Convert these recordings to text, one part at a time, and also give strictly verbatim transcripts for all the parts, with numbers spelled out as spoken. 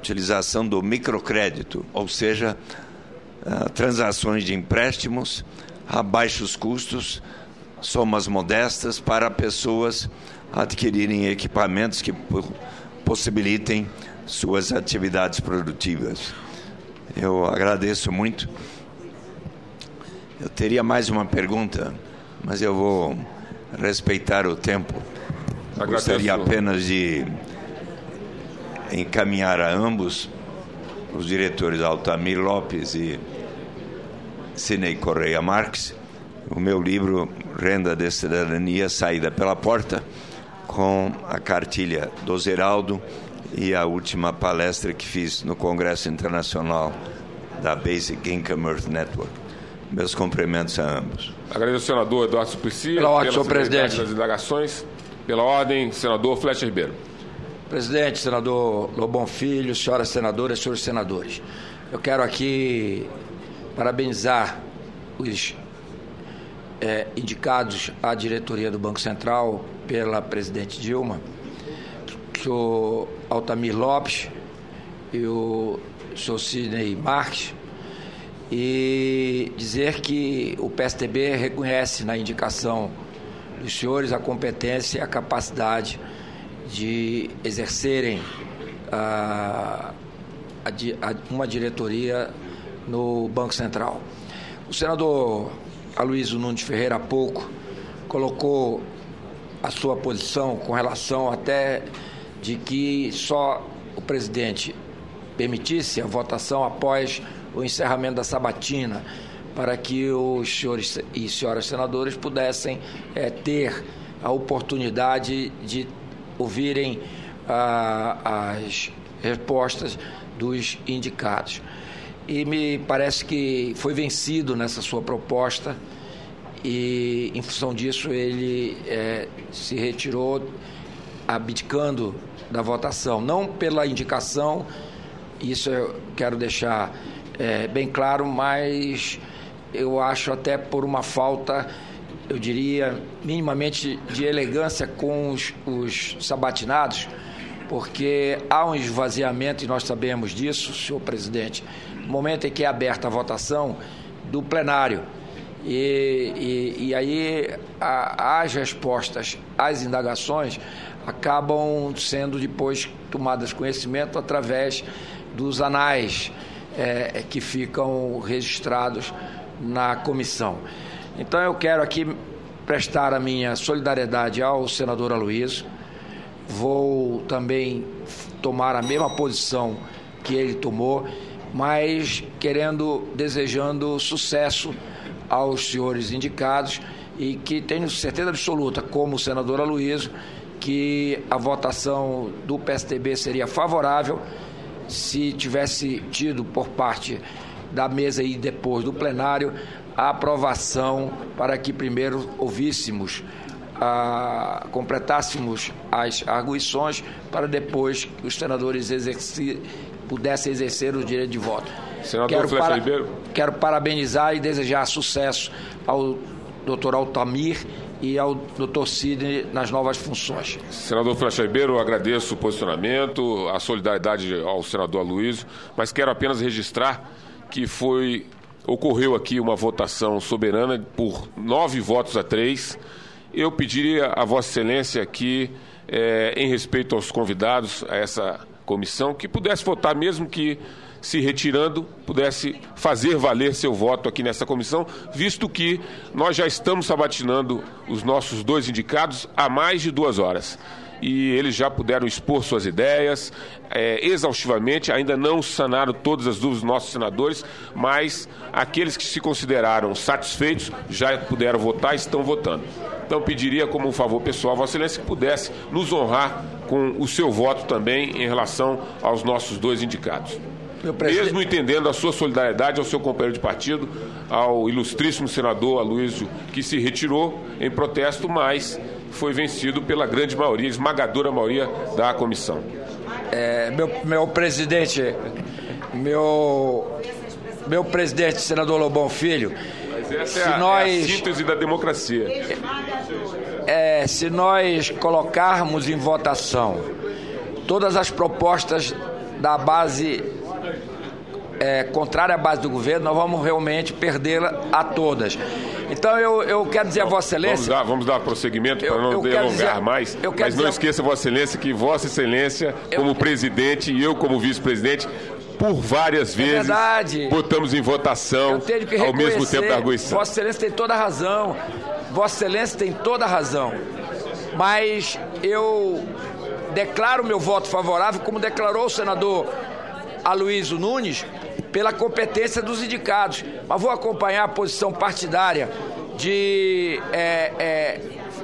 utilização do microcrédito, ou seja, uh, transações de empréstimos a baixos custos, somas modestas, para pessoas adquirirem equipamentos que possibilitem suas atividades produtivas. Eu agradeço muito. Eu teria mais uma pergunta, mas eu vou respeitar o tempo. Eu gostaria apenas de encaminhar a ambos, os diretores Altamir Lopes e Sinei Correia Marques, o meu livro Renda de Cidadania, Saída pela Porta, com a cartilha do Zeraldo e a última palestra que fiz no Congresso Internacional da Basic Income Earth Network. Meus cumprimentos a ambos. Agradeço ao senador Eduardo Suplicy pela ordem, senhor presidente. Das indagações. Pela ordem, senador Flecha Ribeiro. Presidente, senador Lobão Filho, senhoras senadoras, senhores senadores. Eu quero aqui parabenizar os é, indicados à diretoria do Banco Central pela presidente Dilma, o senhor Altamir Lopes e o senhor Sidney Marques, e dizer que o P S D B reconhece na indicação dos senhores a competência e a capacidade de exercerem a, a, a, uma diretoria no Banco Central. O senador Aloysio Nunes Ferreira há pouco colocou a sua posição com relação até de que só o presidente permitisse a votação após o encerramento da sabatina, para que os senhores e senhoras senadores pudessem é, ter a oportunidade de ouvirem ah, as respostas dos indicados. E me parece que foi vencido nessa sua proposta e, em função disso, ele é, se retirou, abdicando da votação. Não pela indicação, isso eu quero deixar é, bem claro, mas eu acho até por uma falta, eu diria, minimamente de elegância com os, os sabatinados, porque há um esvaziamento, e nós sabemos disso, senhor presidente, no momento em que é aberta a votação do plenário. E, e, e aí a, as respostas às indagações acabam sendo depois tomadas conhecimento através dos anais é, que ficam registrados na comissão. Então eu quero aqui prestar a minha solidariedade ao senador Aloysio. Vou também tomar a mesma posição que ele tomou, mas querendo, desejando sucesso aos senhores indicados, e que tenho certeza absoluta, como o senador Aloysio, que a votação do P S D B seria favorável se tivesse tido por parte da mesa e depois do plenário a aprovação, para que primeiro ouvíssemos, a, completássemos as arguições, para depois que os senadores exerci, pudessem exercer o direito de voto. Senador quero, Flecha para, Ribeiro. quero parabenizar e desejar sucesso ao doutor Altamir e ao doutor Sidney nas novas funções. Senador Flecha Ribeiro, eu agradeço o posicionamento, a solidariedade ao senador Aloysio, mas quero apenas registrar que foi, ocorreu aqui uma votação soberana por nove votos a três. Eu pediria a Vossa Excelência que, é, em respeito aos convidados a essa comissão, que pudesse votar, mesmo que se retirando, pudesse fazer valer seu voto aqui nessa comissão, visto que nós já estamos sabatinando os nossos dois indicados há mais de duas horas. E eles já puderam expor suas ideias é, exaustivamente, ainda não sanaram todas as dúvidas dos nossos senadores, mas aqueles que se consideraram satisfeitos já puderam votar e estão votando. Então pediria como um favor pessoal a Vossa Excelência que pudesse nos honrar com o seu voto também em relação aos nossos dois indicados. Mesmo entendendo a sua solidariedade ao seu companheiro de partido, ao ilustríssimo senador Aloysio, que se retirou em protesto, mas foi vencido pela grande maioria, esmagadora maioria da comissão. É, meu, meu presidente, meu, meu presidente, senador Lobão Filho, mas essa se é a, nós, é a síntese da democracia. É, se nós colocarmos em votação todas as propostas da base é, contrária à base do governo, nós vamos realmente perdê-la a todas. Então eu, eu quero dizer a Vossa Excelência... Vamos dar, vamos dar prosseguimento para não delongar dizer, mais, mas não dizer, esqueça, Vossa Excelência, que Vossa Excelência, como eu, presidente e eu como vice-presidente, por várias vezes, é verdade, botamos em votação ao mesmo tempo da arguição. Vossa Excelência tem toda a razão, Vossa Excelência tem toda a razão, mas eu declaro meu voto favorável, como declarou o senador Aloysio Nunes, pela competência dos sindicatos, mas vou acompanhar a posição partidária de, é, é,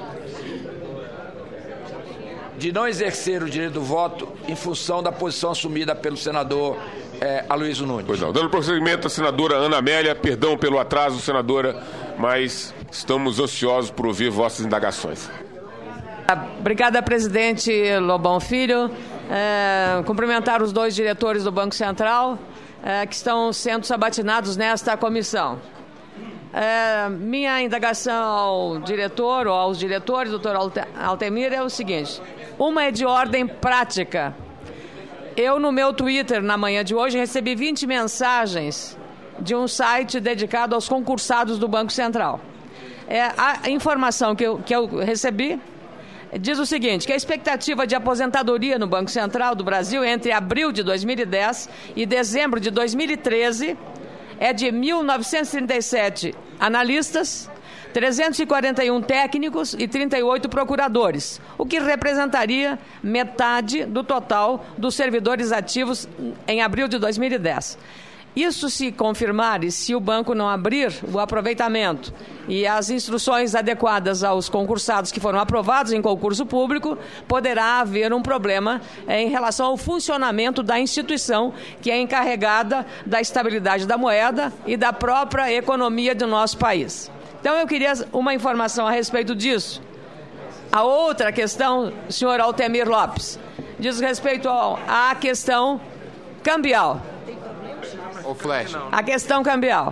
de não exercer o direito do voto em função da posição assumida pelo senador é, Aloysio Nunes. Pois não. Dando prosseguimento à senadora Ana Amélia, perdão pelo atraso, senadora, mas estamos ansiosos por ouvir vossas indagações. Obrigada, presidente Lobão Filho. É, cumprimentar os dois diretores do Banco Central é, que estão sendo sabatinados nesta comissão. É, minha indagação ao diretor ou aos diretores, doutor Altemir, é o seguinte: uma é de ordem prática. Eu, no meu Twitter, na manhã de hoje, recebi vinte mensagens de um site dedicado aos concursados do Banco Central. É, a informação que eu, que eu recebi diz o seguinte, que a expectativa de aposentadoria no Banco Central do Brasil entre abril de dois mil e dez e dezembro de dois mil e treze é de mil novecentos e trinta e sete analistas, trezentos e quarenta e um técnicos e trinta e oito procuradores, o que representaria metade do total dos servidores ativos em abril de dois mil e dez. Isso se confirmar e se o banco não abrir o aproveitamento e as instruções adequadas aos concursados que foram aprovados em concurso público, poderá haver um problema em relação ao funcionamento da instituição que é encarregada da estabilidade da moeda e da própria economia do nosso país. Então eu queria uma informação a respeito disso. A outra questão, senhor Altemir Lopes, diz respeito ao, à questão cambial. O flash. A questão cambial.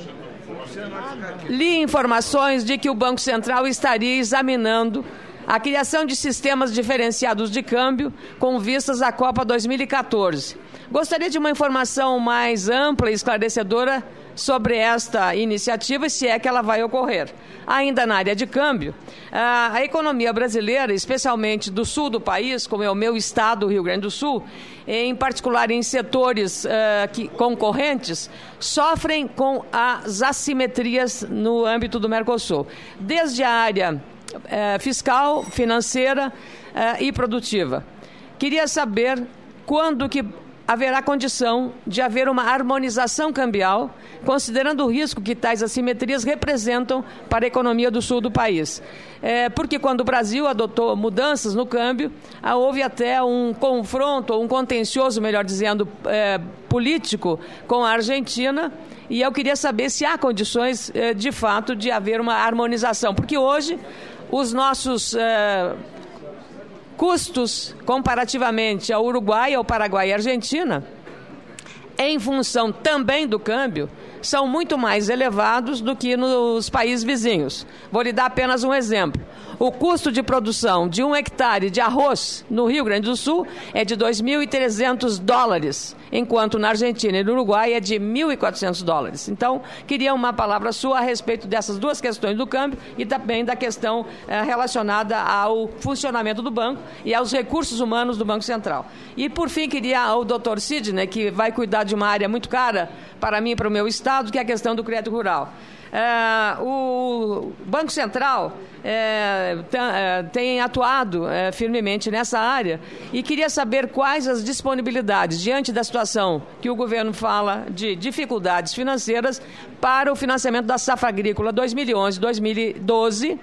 Li informações de que o Banco Central estaria examinando a criação de sistemas diferenciados de câmbio com vistas à Copa dois mil e quatorze. Gostaria de uma informação mais ampla e esclarecedora sobre esta iniciativa, se é que ela vai ocorrer. Ainda na área de câmbio, a economia brasileira, especialmente do sul do país, como é o meu estado, o Rio Grande do Sul, em particular em setores uh, que, concorrentes, sofrem com as assimetrias no âmbito do Mercosul, desde a área uh, fiscal, financeira uh, e produtiva. Queria saber quando que haverá condição de haver uma harmonização cambial, considerando o risco que tais assimetrias representam para a economia do sul do país. É, porque quando o Brasil adotou mudanças no câmbio, houve até um confronto, ou um contencioso, melhor dizendo, é, político com a Argentina, e eu queria saber se há condições, é, de fato, de haver uma harmonização, porque hoje os nossos... É, custos, comparativamente ao Uruguai, ao Paraguai e à Argentina, em função também do câmbio, são muito mais elevados do que nos países vizinhos. Vou lhe dar apenas um exemplo. O custo de produção de um hectare de arroz no Rio Grande do Sul é de dois mil e trezentos dólares, enquanto na Argentina e no Uruguai é de mil e quatrocentos dólares. Então, queria uma palavra sua a respeito dessas duas questões do câmbio e também da questão eh, relacionada ao funcionamento do banco e aos recursos humanos do Banco Central. E, por fim, queria ao doutor Sidney, que vai cuidar de uma área muito cara para mim e para o meu estado, que é a questão do crédito rural. É, o Banco Central é, tem atuado é, firmemente nessa área e queria saber quais as disponibilidades diante da situação que o governo fala de dificuldades financeiras para o financiamento da safra agrícola dois mil e onze, dois mil e doze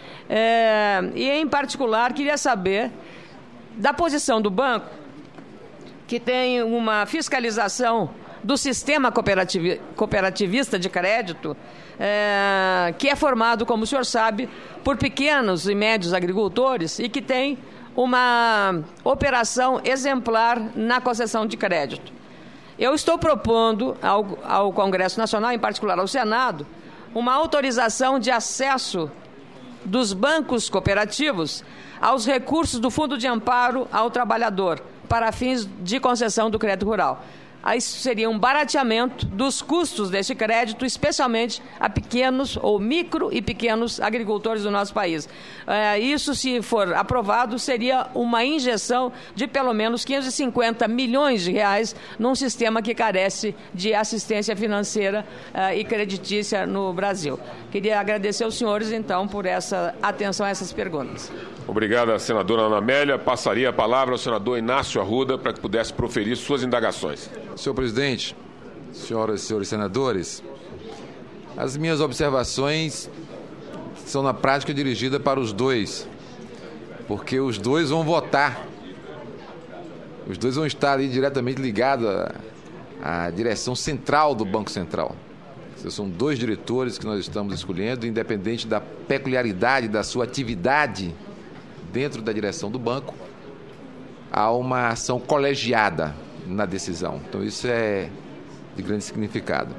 é, e, em particular, queria saber da posição do banco, que tem uma fiscalização do sistema cooperativi- cooperativista de crédito, é, que é formado, como o senhor sabe, por pequenos e médios agricultores e que tem uma operação exemplar na concessão de crédito. Eu estou propondo ao, ao Congresso Nacional, em particular ao Senado, uma autorização de acesso dos bancos cooperativos aos recursos do Fundo de Amparo ao Trabalhador, para fins de concessão do crédito rural. Isso seria um barateamento dos custos deste crédito, especialmente a pequenos ou micro e pequenos agricultores do nosso país. É, isso, se for aprovado, seria uma injeção de pelo menos quinhentos e cinquenta milhões de reais num sistema que carece de assistência financeira é, e creditícia no Brasil. Queria agradecer aos senhores, então, por essa atenção a essas perguntas. Obrigado, senadora Ana Amélia. Passaria a palavra ao senador Inácio Arruda para que pudesse proferir suas indagações. Senhor presidente, senhoras e senhores senadores, as minhas observações são na prática dirigidas para os dois, porque os dois vão votar. Os dois vão estar ali diretamente ligados à, à direção central do Banco Central. São dois diretores que nós estamos escolhendo, independente da peculiaridade da sua atividade dentro da direção do banco, há uma ação colegiada na decisão. Então isso é de grande significado.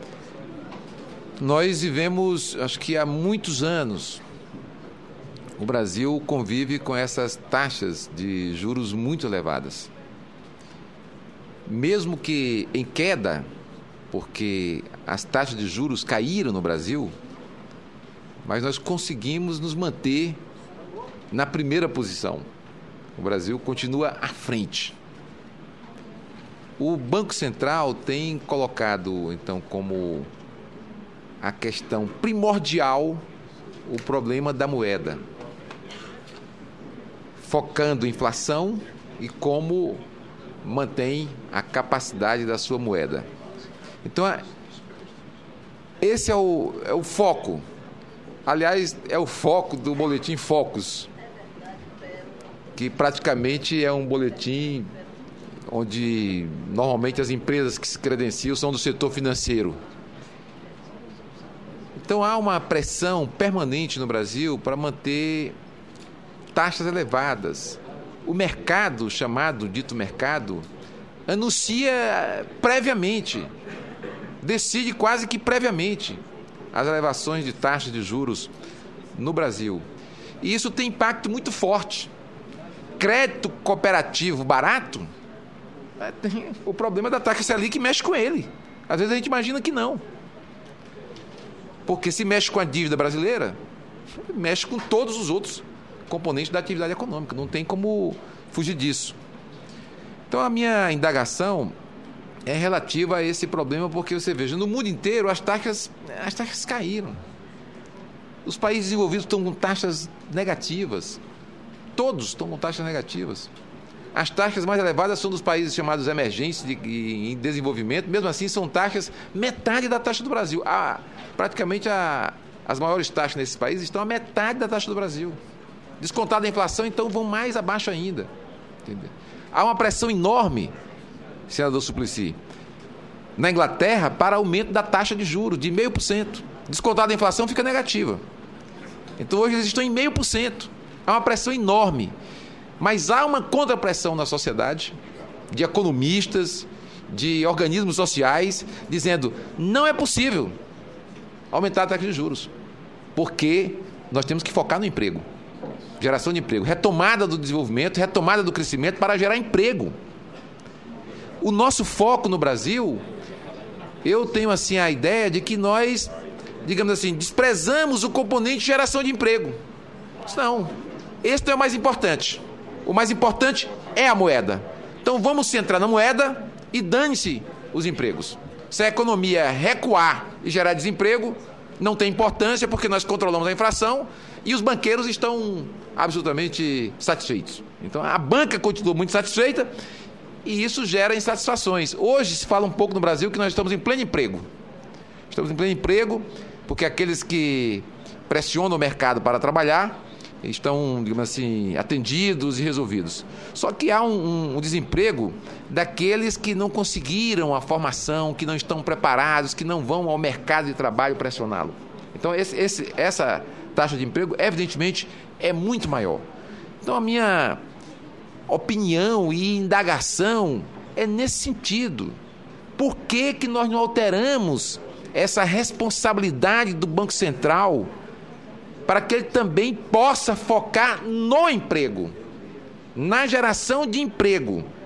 Nós vivemos, acho que há muitos anos, o Brasil convive com essas taxas de juros muito elevadas. Mesmo que em queda, porque as taxas de juros caíram no Brasil, mas nós conseguimos nos manter na primeira posição. O Brasil continua à frente. O Banco Central tem colocado, então, como a questão primordial o problema da moeda, focando inflação e como mantém a capacidade da sua moeda. Então, esse é o, é o foco. Aliás, é o foco do Boletim Focus, que praticamente é um boletim onde normalmente as empresas que se credenciam são do setor financeiro. Então há uma pressão permanente no Brasil para manter taxas elevadas. O mercado, chamado dito mercado, anuncia previamente, decide quase que previamente as elevações de taxas de juros no Brasil. E isso tem impacto muito forte. Crédito cooperativo barato, o problema da taxa Selic mexe com ele. Às vezes a gente imagina que não. Porque se mexe com a dívida brasileira, mexe com todos os outros componentes da atividade econômica. Não tem como fugir disso. Então a minha indagação é relativa a esse problema, porque você veja, no mundo inteiro as taxas, as taxas caíram. Os países desenvolvidos estão com taxas negativas. Todos estão com taxas negativas. As taxas mais elevadas são dos países chamados emergentes de, de, em desenvolvimento. Mesmo assim, são taxas metade da taxa do Brasil. Ah, praticamente a, as maiores taxas nesses países estão a metade da taxa do Brasil. Descontada a inflação, então vão mais abaixo ainda. Entendeu? Há uma pressão enorme, senador Suplicy, na Inglaterra para aumento da taxa de juros de zero vírgula cinco por cento. Descontada a inflação, fica negativa. Então hoje eles estão em zero vírgula cinco por cento. Há uma pressão enorme. Mas há uma contrapressão na sociedade, de economistas, de organismos sociais, dizendo, não é possível aumentar a taxa de juros, porque nós temos que focar no emprego, geração de emprego, retomada do desenvolvimento, retomada do crescimento para gerar emprego. O nosso foco no Brasil, eu tenho assim a ideia de que nós, digamos assim, desprezamos o componente de geração de emprego. Não, esse não é o mais importante. O mais importante é a moeda. Então vamos centrar na moeda e dane-se os empregos. Se a economia recuar e gerar desemprego, não tem importância, porque nós controlamos a inflação e os banqueiros estão absolutamente satisfeitos. Então a banca continua muito satisfeita e isso gera insatisfações. Hoje se fala um pouco no Brasil que nós estamos em pleno emprego. Estamos em pleno emprego porque aqueles que pressionam o mercado para trabalhar estão, digamos assim, atendidos e resolvidos. Só que há um, um, um desemprego daqueles que não conseguiram a formação, que não estão preparados, que não vão ao mercado de trabalho pressioná-lo. Então, esse, esse, essa taxa de emprego, evidentemente, é muito maior. Então, a minha opinião e indagação é nesse sentido. Por que que nós não alteramos essa responsabilidade do Banco Central para que ele também possa focar no emprego, na geração de emprego,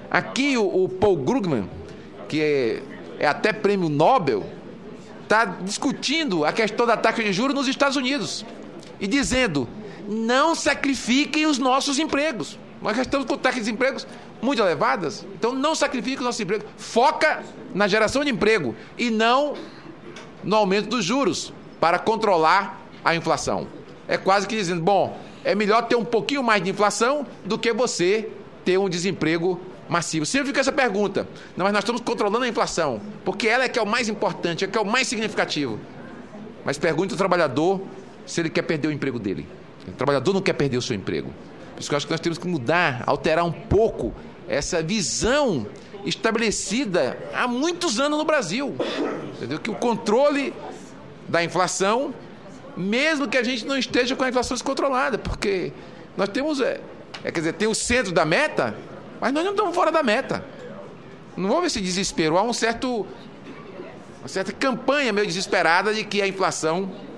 Aqui o, o Paul Krugman, que é, é até prêmio Nobel, está discutindo a questão da taxa de juros nos Estados Unidos e dizendo: não sacrifiquem os nossos empregos. Nós já estamos com taxas de desemprego muito elevadas, então não sacrifiquem os nossos empregos. Foca na geração de emprego e não no aumento dos juros para controlar a inflação. É quase que dizendo: bom, é melhor ter um pouquinho mais de inflação do que você ter um desemprego massivo. Sempre fica essa pergunta: não, mas nós estamos controlando a inflação, porque ela é que é o mais importante, é que é o mais significativo. Mas pergunte ao trabalhador se ele quer perder o emprego dele. O trabalhador não quer perder o seu emprego. Por isso que eu acho que nós temos que mudar, alterar um pouco essa visão estabelecida há muitos anos no Brasil. Entendeu? Que o controle da inflação, mesmo que a gente não esteja com a inflação descontrolada, porque nós temos, é, é, quer dizer, tem o centro da meta, mas nós não estamos fora da meta. Não houve esse desespero. Há um certo, uma certa campanha meio desesperada de que a inflação